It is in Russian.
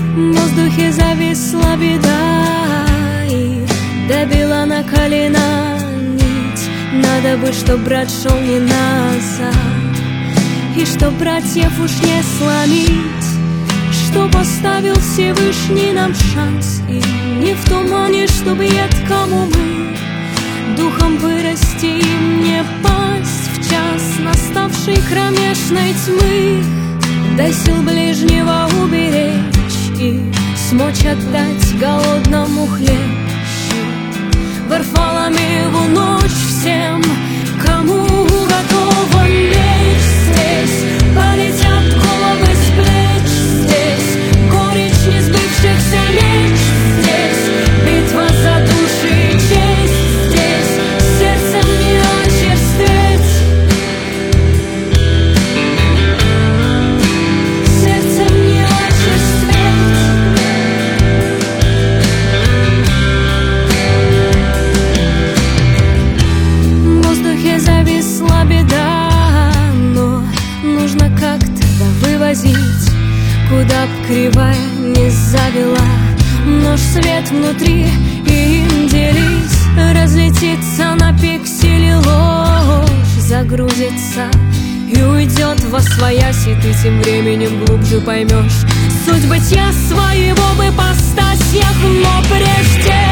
В воздухе зависла беда и добила на колено нить. Надо бы, чтоб брат шел не назад, и чтоб братьев уж не сломить, чтоб оставил Всевышний нам шанс. И не в тумане, чтоб едкому мы духом вырасти им не пасть в час наставшей кромешной тьмы. Дай сил ближнего уберечь и смочь отдать голодному хлеб. Варфоломееву ночь всем, кому готова меч. Здесь полетят головы с плеч, здесь горечь несбывшихся меч. Здесь битва за души и честь, здесь сердцем не очерстветь, сердцем не очерстветь. В воздухе зависла беда, но нужно как-то вывозить, куда б кривая не завела. Нож свет внутри, и им делись, разлетится на пиксели ложь, загрузится и уйдет восвоясь. И ты тем временем глубже поймешь суть бытия своего в ипостасях. Но прежде